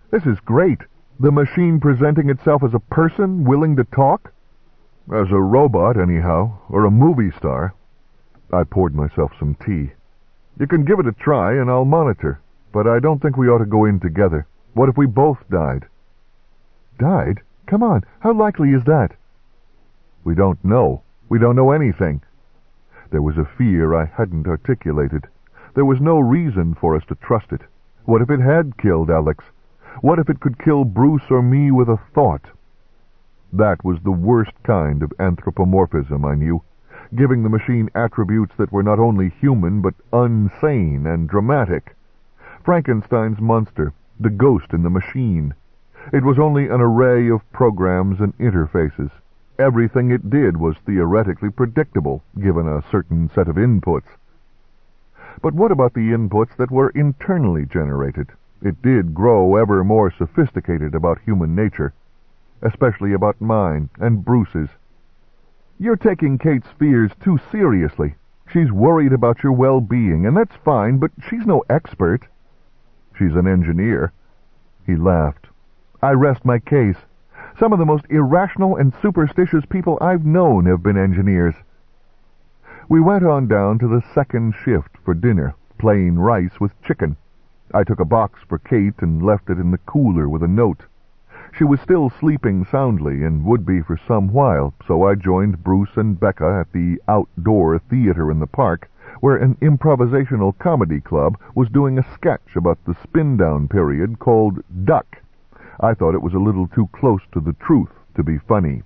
This is great. The machine presenting itself as a person willing to talk? As a robot, anyhow, or a movie star. I poured myself some tea. You can give it a try and I'll monitor, but I don't think we ought to go in together. What if we both died? Died? Come on, how likely is that? We don't know. We don't know anything. There was a fear I hadn't articulated. There was no reason for us to trust it. What if it had killed Alex? What if it could kill Bruce or me with a thought? That was the worst kind of anthropomorphism, I knew, giving the machine attributes that were not only human but unsane and dramatic. Frankenstein's monster, the ghost in the machine. It was only an array of programs and interfaces. Everything it did was theoretically predictable, given a certain set of inputs. But what about the inputs that were internally generated? It did grow ever more sophisticated about human nature, especially about mine and Bruce's. You're taking Kate's fears too seriously. She's worried about your well-being, and that's fine, but she's no expert. She's an engineer. He laughed. I rest my case. Some of the most irrational and superstitious people I've known have been engineers. We went on down to the second shift for dinner, plain rice with chicken. I took a box for Kate and left it in the cooler with a note. She was still sleeping soundly and would be for some while, so I joined Bruce and Becca at the outdoor theater in the park, where an improvisational comedy club was doing a sketch about the spin-down period called Duck. I thought it was a little too close to the truth to be funny.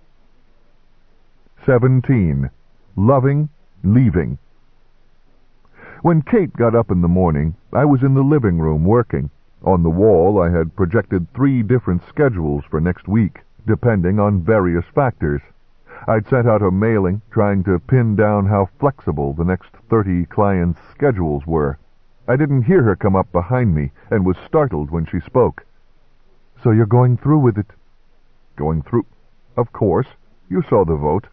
17. Loving, leaving. When Kate got up in the morning, I was in the living room working. On the wall I had projected 3 different schedules for next week, depending on various factors. I'd sent out a mailing trying to pin down how flexible the next 30 clients' schedules were. I didn't hear her come up behind me and was startled when she spoke. So you're going through with it? Going through? Of course. You saw the vote.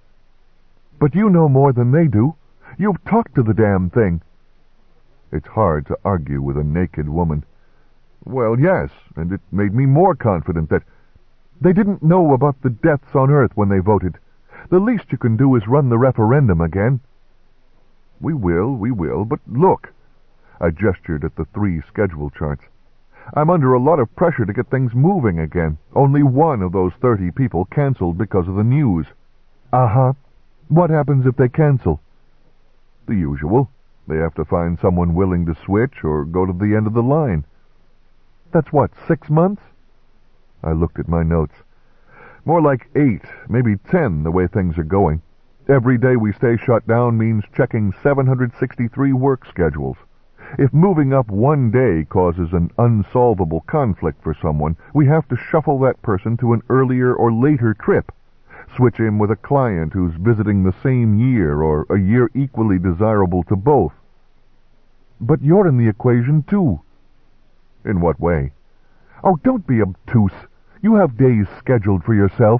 But you know more than they do. You've talked to the damn thing. It's hard to argue with a naked woman. Well, yes, and it made me more confident that they didn't know about the deaths on Earth when they voted. The least you can do is run the referendum again. We will, but look. I gestured at the 3 schedule charts. I'm under a lot of pressure to get things moving again. Only one of those 30 people canceled because of the news. Uh-huh. What happens if they cancel? The usual. They have to find someone willing to switch or go to the end of the line. That's what, 6 months? I looked at my notes. More like 8, maybe 10, the way things are going. Every day we stay shut down means checking 763 work schedules. If moving up one day causes an unsolvable conflict for someone, we have to shuffle that person to an earlier or later trip. Switch him with a client who's visiting the same year or a year equally desirable to both. But you're in the equation, too. In what way? Oh, don't be obtuse. You have days scheduled for yourself.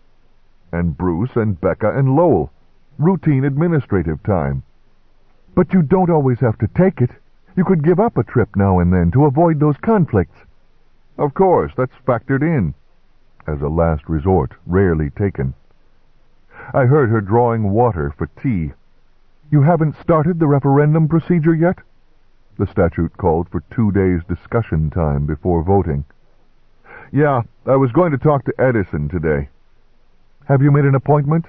And Bruce and Becca and Lowell. Routine administrative time. But you don't always have to take it. You could give up a trip now and then to avoid those conflicts. Of course, that's factored in. As a last resort, rarely taken. I heard her drawing water for tea. You haven't started the referendum procedure yet? The statute called for 2 days discussion time before voting. Yeah, I was going to talk to Edison today. Have you made an appointment?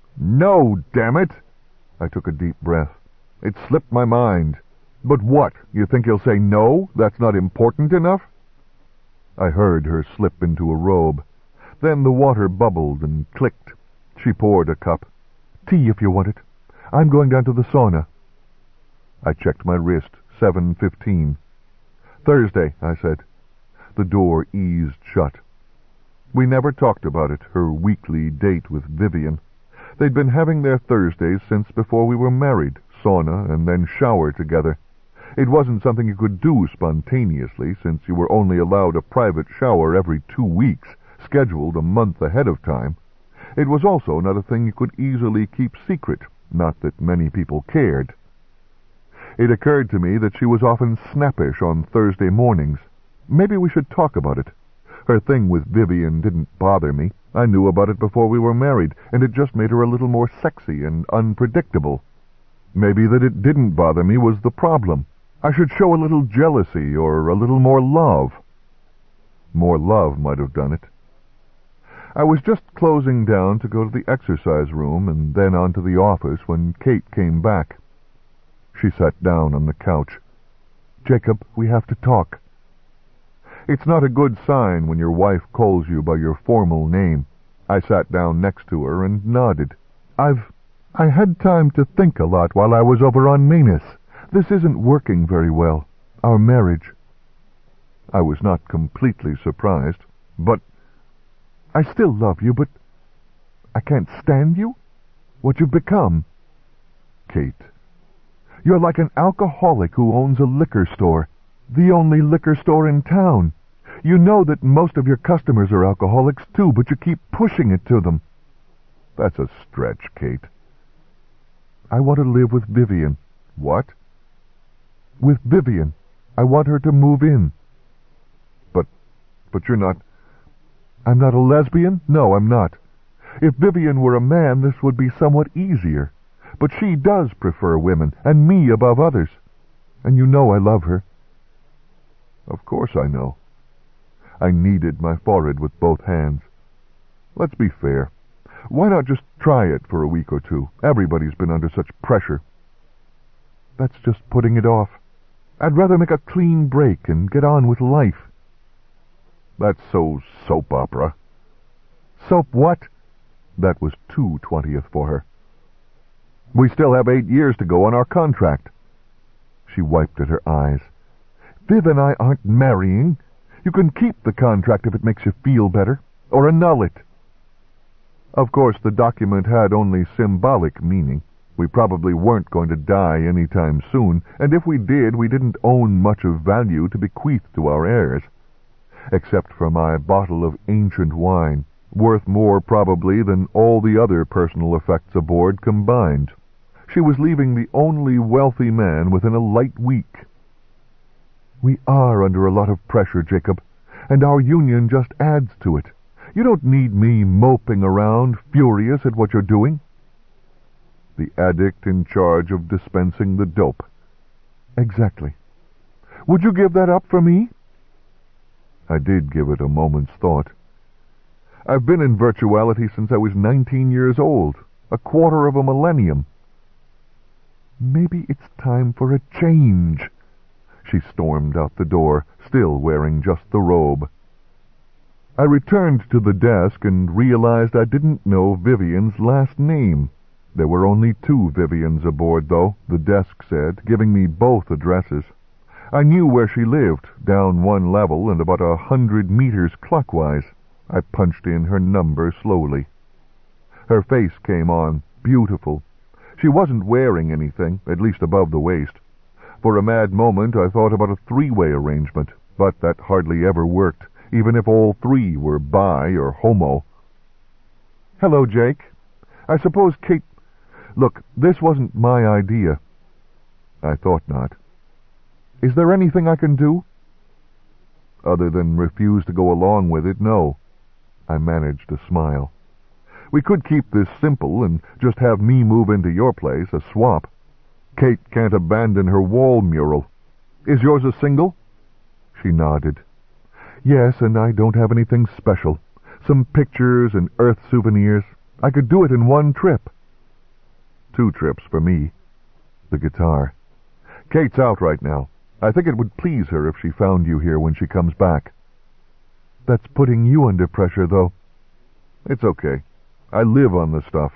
No, damn it! I took a deep breath. It slipped my mind. But what? You think he'll say no? That's not important enough? I heard her slip into a robe. Then the water bubbled and clicked. She poured a cup. Tea if you want it. I'm going down to the sauna. I checked my wrist. 7:15. Thursday, I said. The door eased shut. We never talked about it, her weekly date with Vivian. They'd been having their Thursdays since before we were married, sauna and then shower together. It wasn't something you could do spontaneously, since you were only allowed a private shower every 2 weeks, scheduled a month ahead of time. It was also not a thing you could easily keep secret, not that many people cared. It occurred to me that she was often snappish on Thursday mornings. Maybe we should talk about it. Her thing with Vivian didn't bother me. I knew about it before we were married, and it just made her a little more sexy and unpredictable. Maybe that it didn't bother me was the problem. I should show a little jealousy or a little more love. More love might have done it. I was just closing down to go to the exercise room and then on to the office when Kate came back. She sat down on the couch. "Jacob, we have to talk." It's not a good sign when your wife calls you by your formal name. I sat down next to her and nodded. I had time to think a lot while I was over on Manus. This isn't working very well. Our marriage. I was not completely surprised, but I still love you, but I can't stand you? What you've become. Kate, you're like an alcoholic who owns a liquor store, the only liquor store in town. You know that most of your customers are alcoholics too, but you keep pushing it to them. That's a stretch, Kate. I want to live with Vivian. What? With Vivian. I want her to move in. But you're not... I'm not a lesbian? No, I'm not. If Vivian were a man, this would be somewhat easier. But she does prefer women, and me above others. And you know I love her. Of course I know. I kneaded my forehead with both hands. Let's be fair. Why not just try it for a week or two? Everybody's been under such pressure. That's just putting it off. I'd rather make a clean break and get on with life. That's so soap opera. Soap what? That was too 20th for her. We still have 8 years to go on our contract. She wiped at her eyes. Viv and I aren't marrying. You can keep the contract if it makes you feel better, or annul it. Of course, the document had only symbolic meaning. We probably weren't going to die any time soon, and if we did, we didn't own much of value to bequeath to our heirs. Except for my bottle of ancient wine, worth more probably than all the other personal effects aboard combined. She was leaving the only wealthy man within a light week. We are under a lot of pressure, Jacob, and our union just adds to it. You don't need me moping around, furious at what you're doing. The addict in charge of dispensing the dope. Exactly. Would you give that up for me? I did give it a moment's thought. I've been in virtuality since I was 19 years old, a quarter of a millennium. Maybe it's time for a change. She stormed out the door, still wearing just the robe. I returned to the desk and realized I didn't know Vivian's last name. There were only 2 Vivians aboard, though, the desk said, giving me both addresses. I knew where she lived, down 1 level and about 100 meters clockwise. I punched in her number slowly. Her face came on, beautiful. She wasn't wearing anything, at least above the waist. For a mad moment I thought about a 3-way arrangement, but that hardly ever worked, even if all 3 were bi or homo. Hello, Jake. I suppose Kate... Look, this wasn't my idea. I thought not. Is there anything I can do? Other than refuse to go along with it, no. I managed to smile. We could keep this simple and just have me move into your place, a swap. Kate can't abandon her wall mural. Is yours a single? She nodded. Yes, and I don't have anything special. Some pictures and Earth souvenirs. I could do it in 1 trip. 2 trips for me. The guitar. Kate's out right now. I think it would please her if she found you here when she comes back. That's putting you under pressure, though. It's okay. I live on the stuff.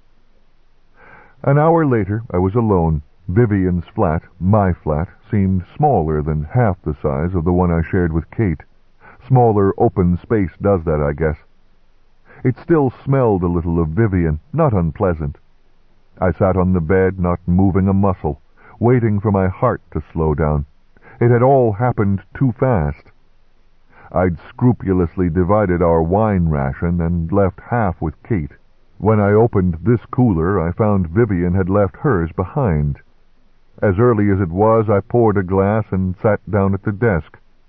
An hour later, I was alone. Vivian's flat, my flat, seemed smaller than half the size of the one I shared with Kate. Smaller open space does that, I guess. It still smelled a little of Vivian, not unpleasant. I sat on the bed, not moving a muscle, waiting for my heart to slow down. It had all happened too fast. I'd scrupulously divided our wine ration and left half with Kate. When I opened this cooler, I found Vivian had left hers behind. As early as it was, I poured a glass and sat down at the desk.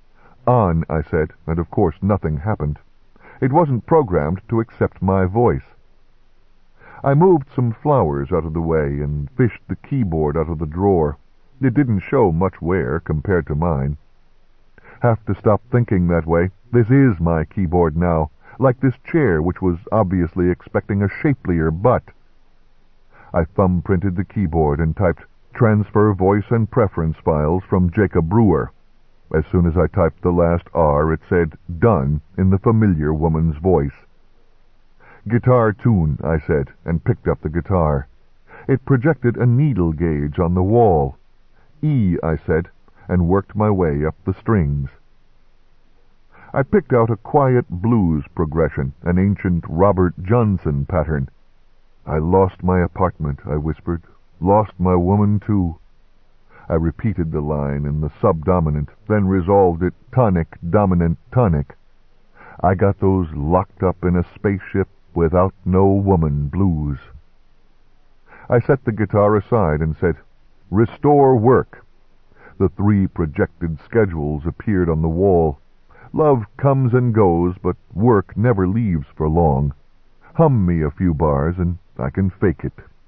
"On," I said, and of course nothing happened. It wasn't programmed to accept my voice. I moved some flowers out of the way and fished the keyboard out of the drawer. It didn't show much wear compared to mine. Have to stop thinking that way. This is my keyboard now, like this chair which was obviously expecting a shapelier butt. I thumb-printed the keyboard and typed "Transfer voice and preference files from Jacob Brewer." As soon as I typed the last R, it said "Done" in the familiar woman's voice. "Guitar tune," I said, and picked up the guitar. It projected a needle gauge on the wall. "E," I said, and worked my way up the strings. I picked out a quiet blues progression, an ancient Robert Johnson pattern. "I lost my apartment," I whispered. "Lost my woman, too." I repeated the line in the subdominant, then resolved it tonic, dominant, tonic. I got those locked up in a spaceship without no woman blues. I set the guitar aside and said, "Restore work." The 3 projected schedules appeared on the wall. Love comes and goes, but work never leaves for long. Hum me a few bars and I can fake it.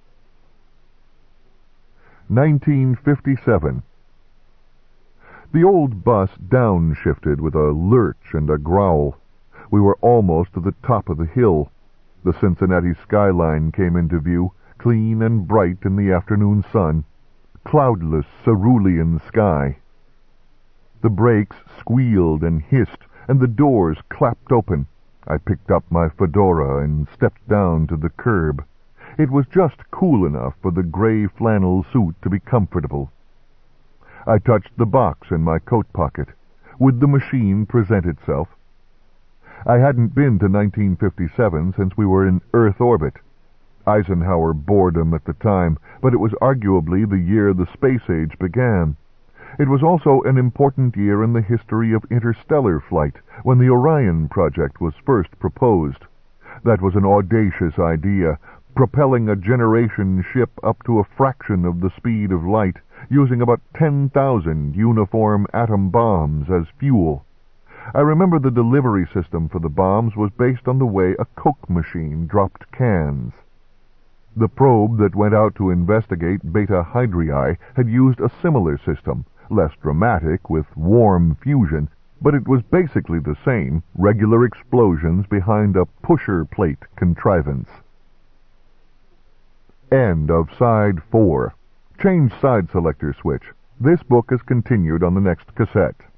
1957. The old bus downshifted with a lurch and a growl. We were almost to the top of the hill. The Cincinnati skyline came into view, clean and bright in the afternoon sun. Cloudless, cerulean sky. The brakes squealed and hissed, and the doors clapped open. I picked up my fedora and stepped down to the curb. It was just cool enough for the gray flannel suit to be comfortable. I touched the box in my coat pocket. Would the machine present itself? I hadn't been to 1957 since we were in Earth orbit. Eisenhower bored him at the time, but it was arguably the year the space age began. It was also an important year in the history of interstellar flight, when the Orion project was first proposed. That was an audacious idea, propelling a generation ship up to a fraction of the speed of light, using about 10,000 uniform atom bombs as fuel. I remember the delivery system for the bombs was based on the way a Coke machine dropped cans. The probe that went out to investigate Beta Hydrae had used a similar system, less dramatic, with warm fusion, but it was basically the same, regular explosions behind a pusher plate contrivance. End of Side 4. Change side selector switch. This book is continued on the next cassette.